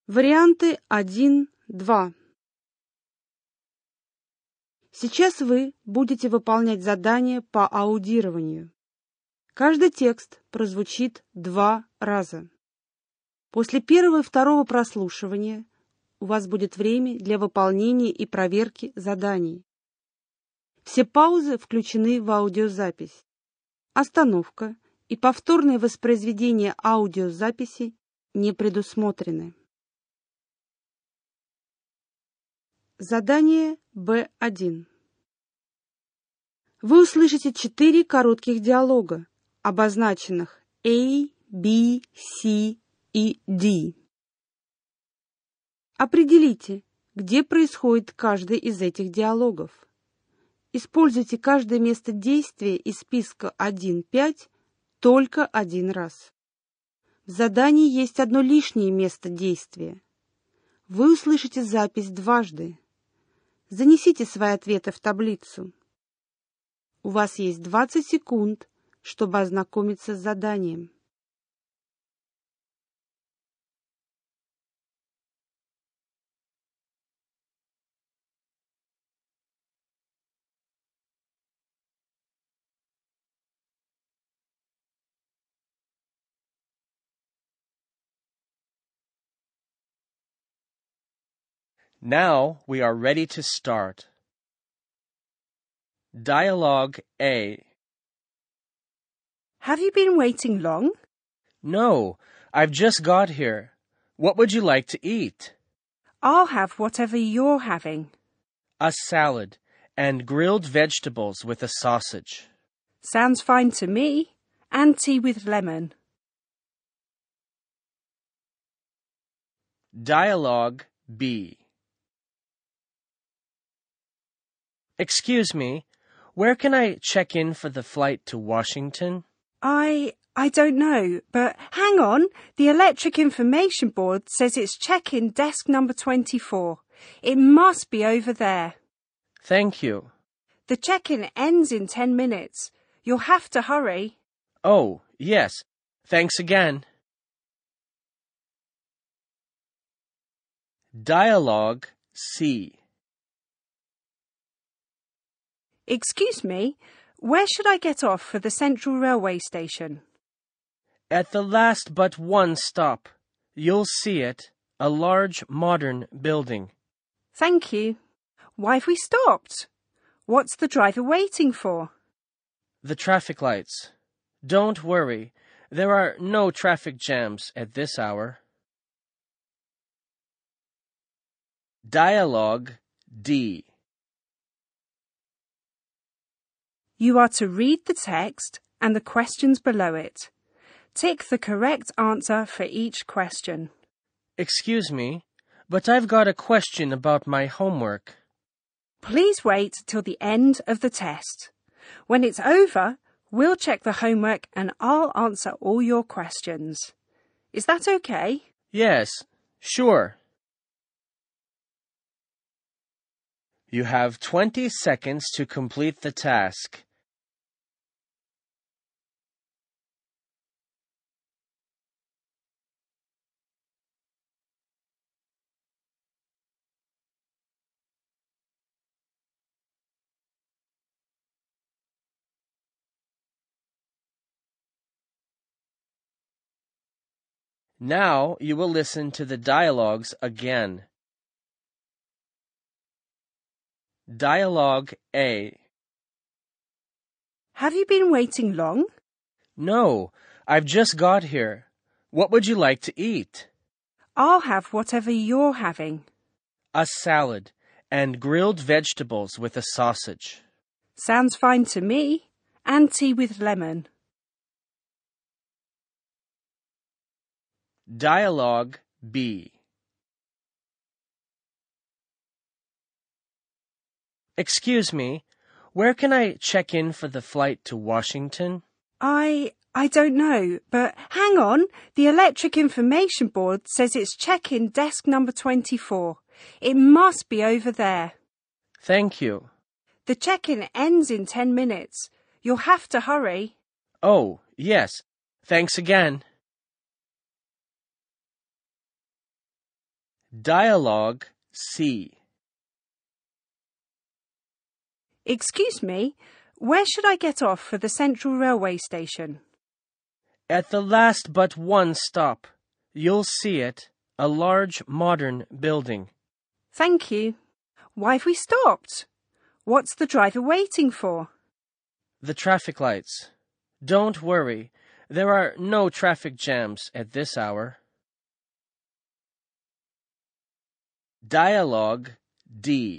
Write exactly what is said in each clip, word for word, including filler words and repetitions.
Варианты один, два. Сейчас вы будете выполнять задание по аудированию. Каждый текст прозвучит два раза. После первого и второго прослушивания у вас будет время для выполнения и проверки заданий. Все паузы включены в аудиозапись. Остановка и повторное воспроизведение аудиозаписи не предусмотрены. Задание Б один. Вы услышите четыре коротких диалога, обозначенных A, B, C и D. Определите, где происходит каждый из этих диалогов. Используйте каждое место действия из списка один-пять только один раз. В задании есть одно лишнее место действия. Вы услышите запись дважды. Занесите свои ответы в таблицу. У вас есть двадцать секунд, чтобы ознакомиться с заданием. Now we are ready to start. Dialogue A. Have you been waiting long? No, I've just got here. What would you like to eat? I'll have whatever you're having. A salad and grilled vegetables with a sausage. Sounds fine to me. And tea with lemon. Dialogue B. Excuse me, where can I check in for the flight to Washington? I... I don't know, but hang on. The Electric Information Board says it's check-in desk number twenty-four. It must be over there. Thank you. The check-in ends in ten minutes. You'll have to hurry. Oh, yes. Thanks again. Dialogue C. Excuse me, where should I get off for the Central Railway Station? At the last but one stop. You'll see it, a large modern building. Thank you. Why have we stopped? What's the driver waiting for? The traffic lights. Don't worry, there are no traffic jams at this hour. Dialogue D. You are to read the text and the questions below it. Tick the correct answer for each question. Excuse me, but I've got a question about my homework. Please wait till the end of the test. When it's over, we'll check the homework and I'll answer all your questions. Is that okay? Yes, sure. You have twenty seconds to complete the task. Now you will listen to the dialogues again. Dialogue A. Have you been waiting long? No, I've just got here. What would you like to eat? I'll have whatever you're having. A salad and grilled vegetables with a sausage. Sounds fine to me. And tea with lemon. Dialogue B. Excuse me, where can I check in for the flight to Washington? I... I don't know, but hang on. The Electric Information Board says it's check-in desk number twenty-four. It must be over there. Thank you. The check-in ends in ten minutes. You'll have to hurry. Oh, yes. Thanks again. Dialogue C. Excuse me, where should I get off for the Central Railway Station? At the last but one stop. You'll see it, a large modern building. Thank you. Why have we stopped? What's the driver waiting for? The traffic lights. Don't worry, there are no traffic jams at this hour. Dialogue D.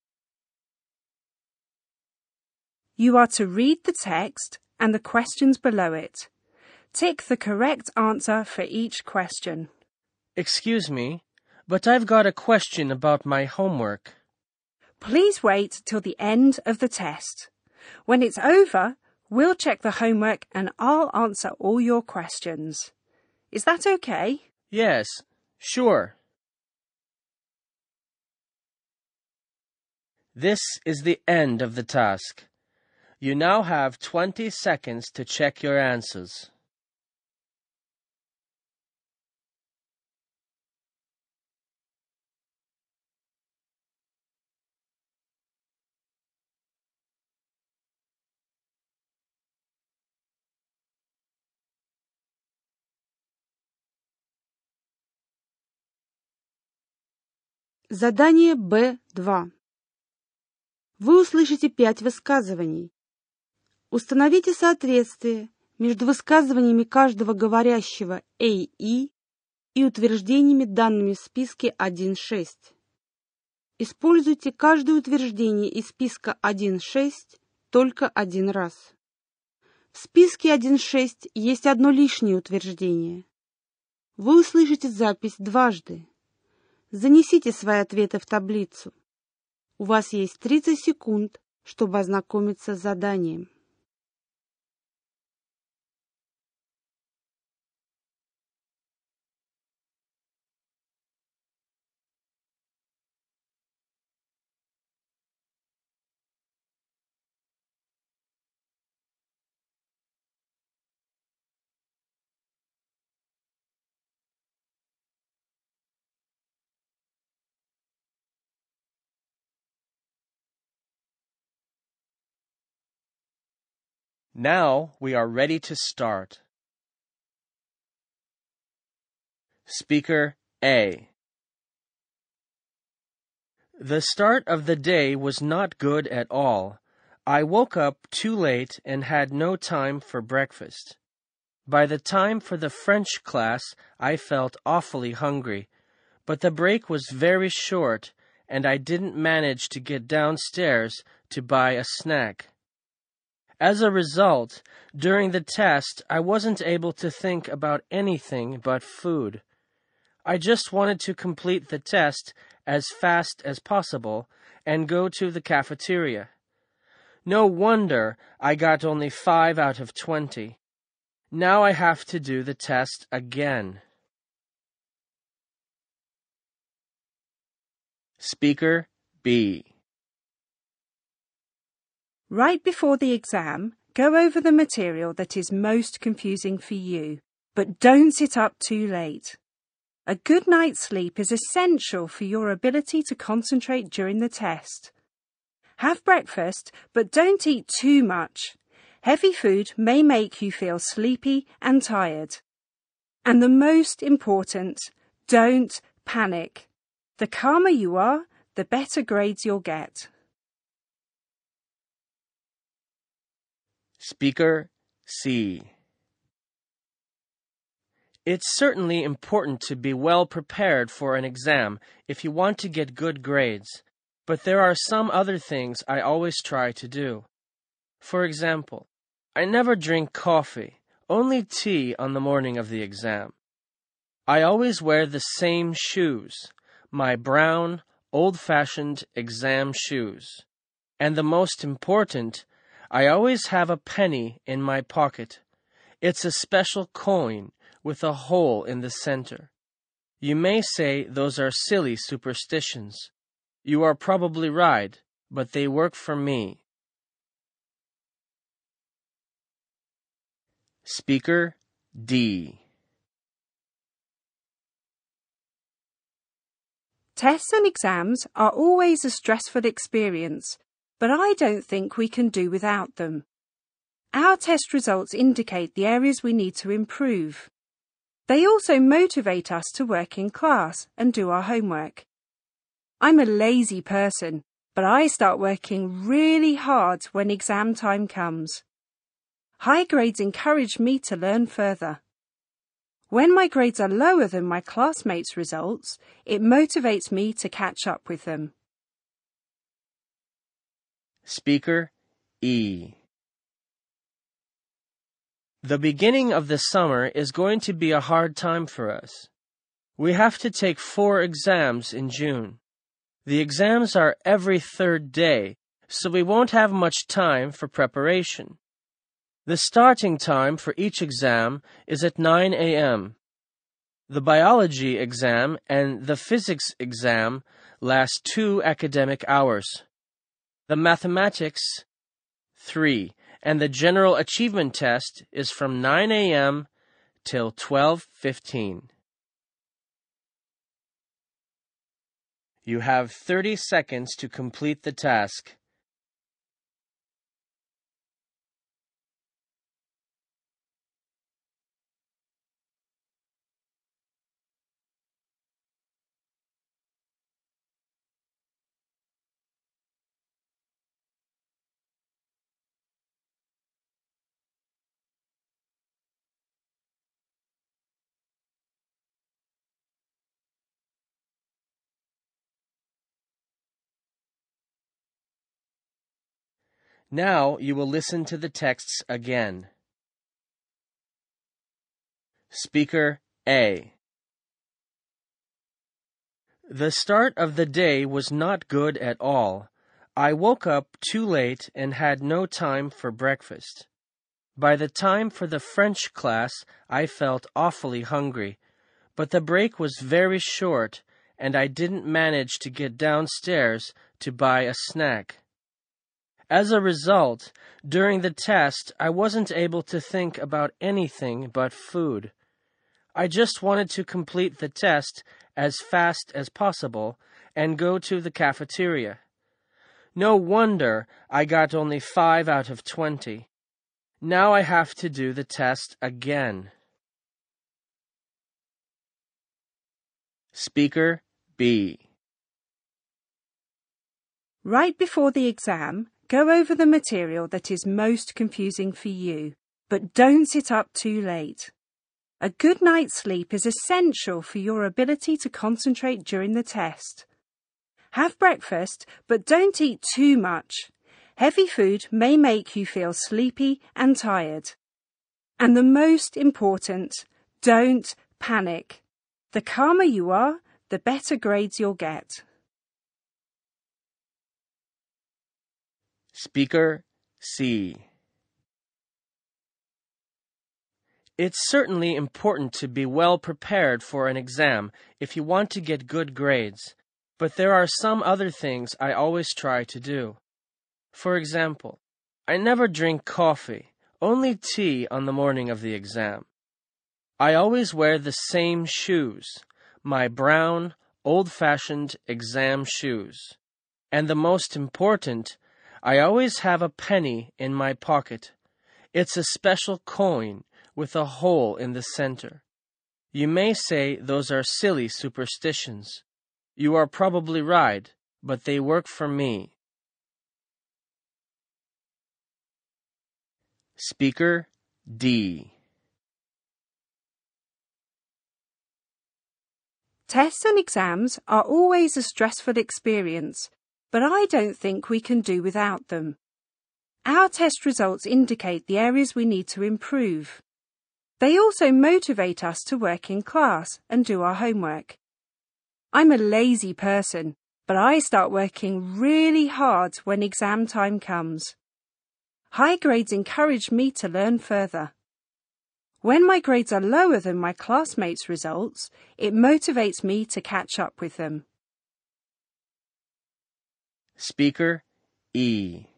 You are to read the text and the questions below it. Tick the correct answer for each question. Excuse me, but I've got a question about my homework. Please wait till the end of the test. When it's over, we'll check the homework and I'll answer all your questions. Is that okay? Yes, sure. This is the end of the task. You now have twenty seconds to check your answers. Задание Б два. Вы услышите пять высказываний. Установите соответствие между высказываниями каждого говорящего A и и утверждениями, данными в списке один шесть. Используйте каждое утверждение из списка один шесть только один раз. В списке один шесть есть одно лишнее утверждение. Вы услышите запись дважды. Занесите свои ответы в таблицу. У вас есть тридцать секунд, чтобы ознакомиться с заданием. Now we are ready to start. Speaker A. The start of the day was not good at all. I woke up too late and had no time for breakfast. By the time for the French class, I felt awfully hungry, but the break was very short and I didn't manage to get downstairs to buy a snack. As a result, during the test, I wasn't able to think about anything but food. I just wanted to complete the test as fast as possible and go to the cafeteria. No wonder I got only five out of twenty. Now I have to do the test again. Speaker B. Right before the exam, go over the material that is most confusing for you, but don't sit up too late. A good night's sleep is essential for your ability to concentrate during the test. Have breakfast, but don't eat too much. Heavy food may make you feel sleepy and tired. And the most important, don't panic. The calmer you are, the better grades you'll get. Speaker C. It's certainly important to be well prepared for an exam if you want to get good grades, but there are some other things I always try to do. For example, I never drink coffee, only tea on the morning of the exam. I always wear the same shoes, my brown, old-fashioned exam shoes. And the most important, I always have a penny in my pocket. It's a special coin with a hole in the center. You may say those are silly superstitions. You are probably right, but they work for me. Speaker, D. Tests and exams are always a stressful experience, but I don't think we can do without them. Our test results indicate the areas we need to improve. They also motivate us to work in class and do our homework. I'm a lazy person, but I start working really hard when exam time comes. High grades encourage me to learn further. When my grades are lower than my classmates' results, it motivates me to catch up with them. Speaker E. The beginning of the summer is going to be a hard time for us. We have to take four exams in June. The exams are every third day, so we won't have much time for preparation. The starting time for each exam is at nine a m The biology exam and the physics exam last two academic hours. The mathematics, three, and the general achievement test is from nine a m till twelve fifteen. You have thirty seconds to complete the task. Now you will listen to the texts again. Speaker A. The start of the day was not good at all. I woke up too late and had no time for breakfast. By the time for the French class, I felt awfully hungry, but the break was very short and I didn't manage to get downstairs to buy a snack. As a result, during the test, I wasn't able to think about anything but food. I just wanted to complete the test as fast as possible and go to the cafeteria. No wonder I got only five out of twenty. Now I have to do the test again. Speaker B. Right before the exam, go over the material that is most confusing for you, but don't sit up too late. A good night's sleep is essential for your ability to concentrate during the test. Have breakfast, but don't eat too much. Heavy food may make you feel sleepy and tired. And the most important, don't panic. The calmer you are, the better grades you'll get. Speaker C. It's certainly important to be well prepared for an exam if you want to get good grades, but there are some other things I always try to do. For example, I never drink coffee, only tea on the morning of the exam. I always wear the same shoes, my brown, old-fashioned exam shoes. And the most important, I always have a penny in my pocket. It's a special coin with a hole in the center. You may say those are silly superstitions. You are probably right, but they work for me. Speaker D. Tests and exams are always a stressful experience, but I don't think we can do without them. Our test results indicate the areas we need to improve. They also motivate us to work in class and do our homework. I'm a lazy person, but I start working really hard when exam time comes. High grades encourage me to learn further. When my grades are lower than my classmates' results, it motivates me to catch up with them. Speaker E.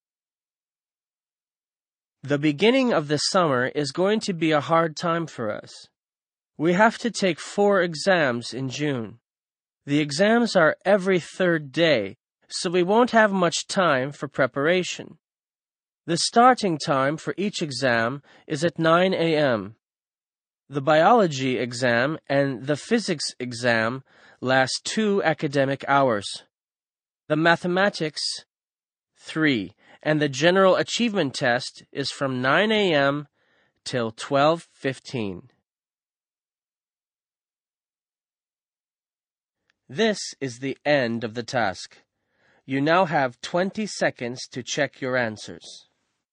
The beginning of the summer is going to be a hard time for us. We have to take four exams in June. The exams are every third day, so we won't have much time for preparation. The starting time for each exam is at nine a.m. The biology exam and the physics exam last two academic hours. The mathematics, three, and the general achievement test is from nine a.m. till twelve fifteen. This is the end of the task. You now have twenty seconds to check your answers.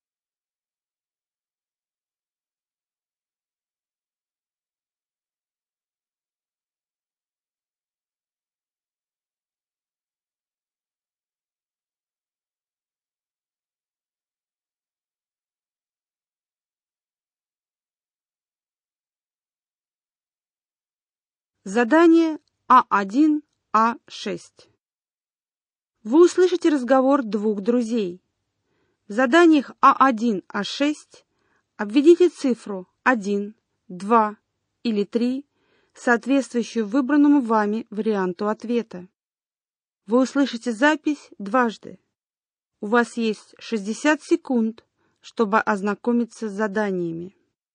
Задание А один А шесть. Вы услышите разговор двух друзей. В заданиях А один А шесть обведите цифру один, два или три, соответствующую выбранному вами варианту ответа. Вы услышите запись дважды. У вас есть шестьдесят секунд, чтобы ознакомиться с заданиями.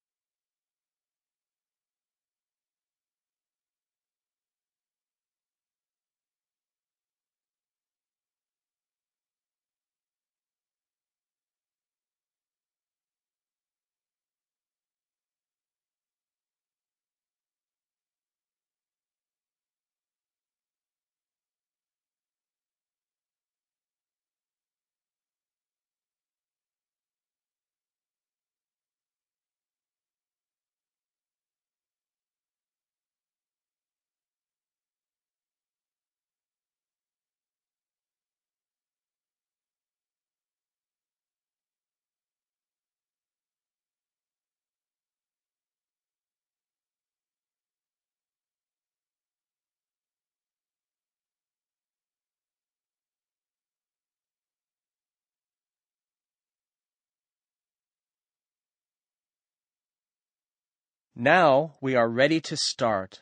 Now we are ready to start.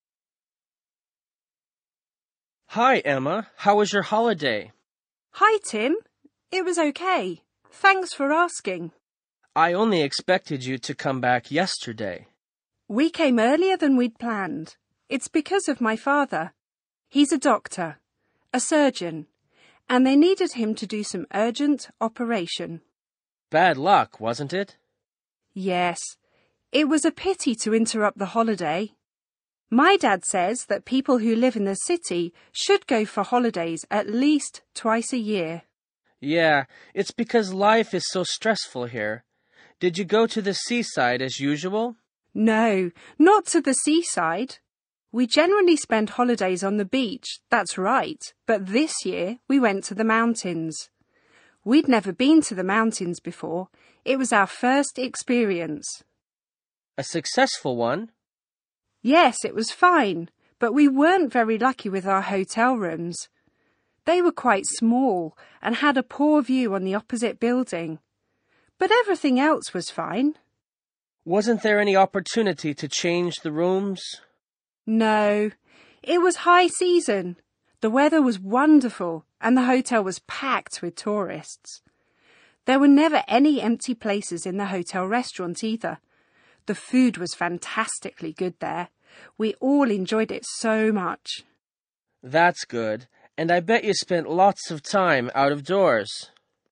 Hi, Emma. How was your holiday? Hi, Tim. It was okay. Thanks for asking. I only expected you to come back yesterday. We came earlier than we'd planned. It's because of my father. He's a doctor, a surgeon, and they needed him to do some urgent operation. Bad luck, wasn't it? Yes. It was a pity to interrupt the holiday. My dad says that people who live in the city should go for holidays at least twice a year. Yeah, it's because life is so stressful here. Did you go to the seaside as usual? No, not to the seaside. We generally spend holidays on the beach, that's right, but this year we went to the mountains. We'd never been to the mountains before. It was our first experience. A successful one? Yes, it was fine, but we weren't very lucky with our hotel rooms. They were quite small and had a poor view on the opposite building. But everything else was fine. Wasn't there any opportunity to change the rooms? No, it was high season. The weather was wonderful and the hotel was packed with tourists. There were never any empty places in the hotel restaurant either. The food was fantastically good there. We all enjoyed it so much. That's good. And I bet you spent lots of time out of doors.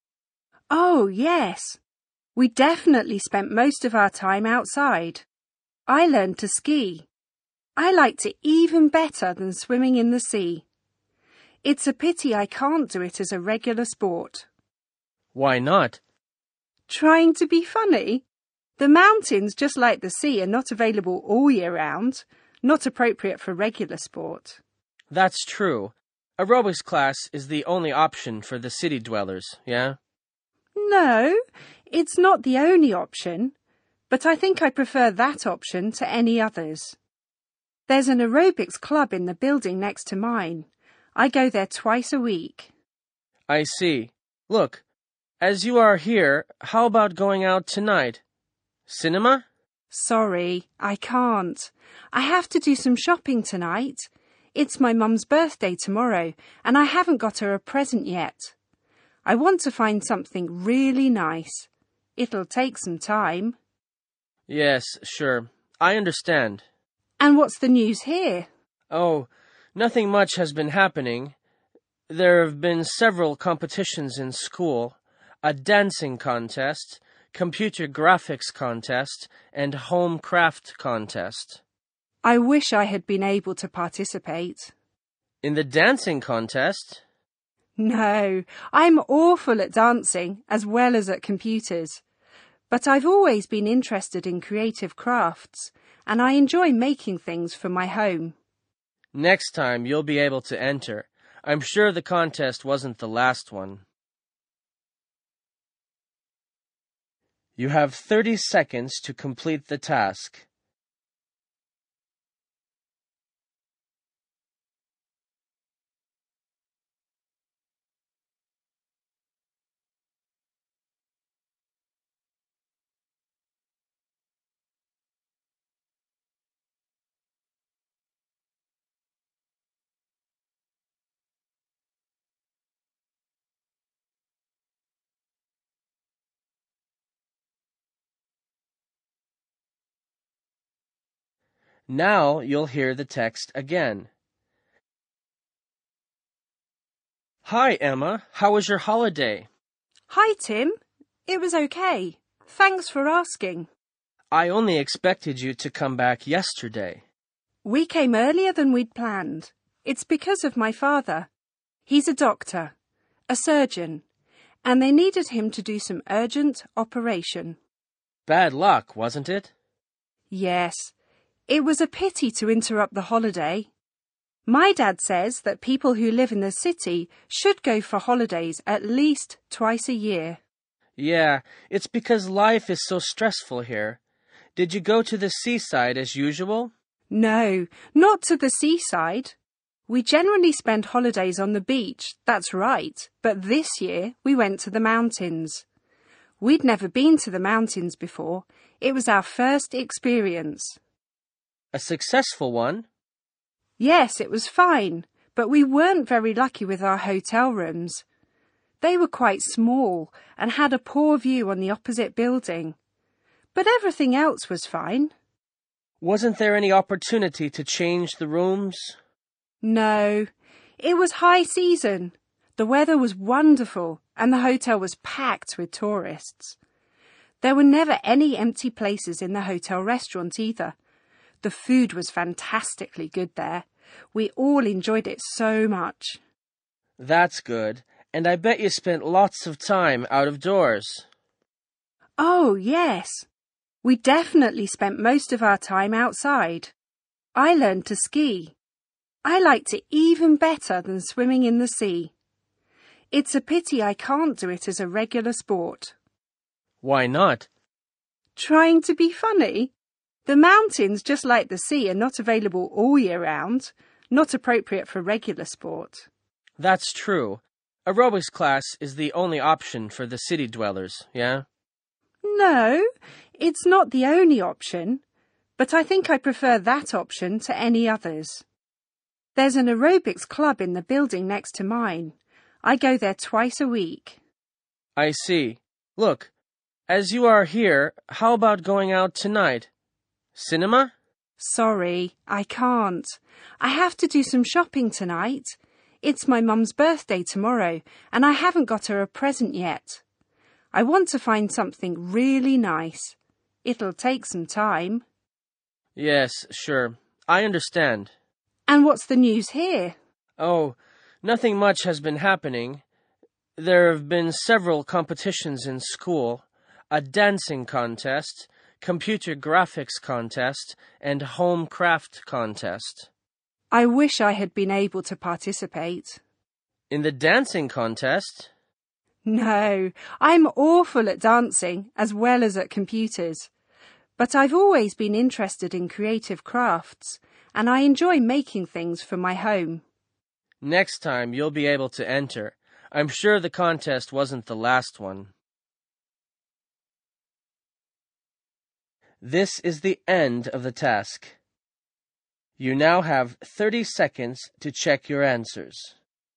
Oh, yes. We definitely spent most of our time outside. I learned to ski. I liked it even better than swimming in the sea. It's a pity I can't do it as a regular sport. Why not? Trying to be funny? The mountains, just like the sea, are not available all year round, not appropriate for regular sport. That's true. Aerobics class is the only option for the city dwellers, yeah? No, it's not the only option, but I think I prefer that option to any others. There's an aerobics club in the building next to mine. I go there twice a week. I see. Look, as you are here, how about going out tonight? Cinema? Sorry, I can't. I have to do some shopping tonight. It's my mum's birthday tomorrow, and I haven't got her a present yet. I want to find something really nice. It'll take some time. Yes, sure. I understand. And what's the news here? Oh, nothing much has been happening. There have been several competitions in school, a dancing contest, computer graphics contest, and home craft contest. I wish I had been able to participate. In the dancing contest? No, I'm awful at dancing as well as at computers. But I've always been interested in creative crafts, and I enjoy making things for my home. Next time you'll be able to enter. I'm sure the contest wasn't the last one. You have thirty seconds to complete the task. Now you'll hear the text again. Hi, Emma. How was your holiday? Hi, Tim. It was okay. Thanks for asking. I only expected you to come back yesterday. We came earlier than we'd planned. It's because of my father. He's a doctor, a surgeon, and they needed him to do some urgent operation. Bad luck, wasn't it? Yes. It was a pity to interrupt the holiday. My dad says that people who live in the city should go for holidays at least twice a year. Yeah, it's because life is so stressful here. Did you go to the seaside as usual? No, not to the seaside. We generally spend holidays on the beach, that's right, but this year we went to the mountains. We'd never been to the mountains before. It was our first experience. A successful one? Yes, it was fine, but we weren't very lucky with our hotel rooms. They were quite small and had a poor view on the opposite building. But everything else was fine. Wasn't there any opportunity to change the rooms? No, it was high season. The weather was wonderful and the hotel was packed with tourists. There were never any empty places in the hotel restaurant either. The food was fantastically good there. We all enjoyed it so much. That's good. And I bet you spent lots of time out of doors. Oh, yes. We definitely spent most of our time outside. I learned to ski. I liked it even better than swimming in the sea. It's a pity I can't do it as a regular sport. Why not? Trying to be funny? The mountains, just like the sea, are not available all year round, not appropriate for regular sport. That's true. Aerobics class is the only option for the city dwellers, yeah? No, it's not the only option, but I think I prefer that option to any others. There's an aerobics club in the building next to mine. I go there twice a week. I see. Look, as you are here, how about going out tonight? Cinema? Sorry, I can't. I have to do some shopping tonight. It's my mum's birthday tomorrow, and I haven't got her a present yet. I want to find something really nice. It'll take some time. Yes, sure. I understand. And what's the news here? Oh, nothing much has been happening. There have been several competitions in school, a dancing contest, computer graphics contest, and home craft contest. I wish I had been able to participate. In the dancing contest? No, I'm awful at dancing as well as at computers. But I've always been interested in creative crafts, and I enjoy making things for my home. Next time you'll be able to enter. I'm sure the contest wasn't the last one. This is the end of the task. You now have thirty seconds to check your answers.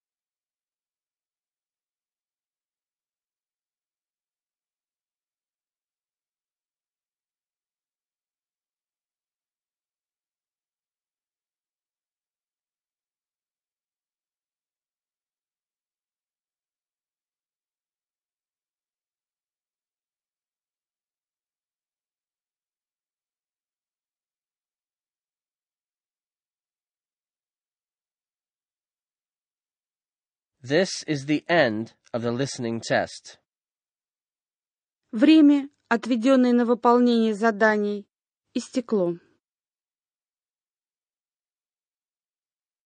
This is the end of the listening test. Время, отведенное на выполнение заданий, истекло.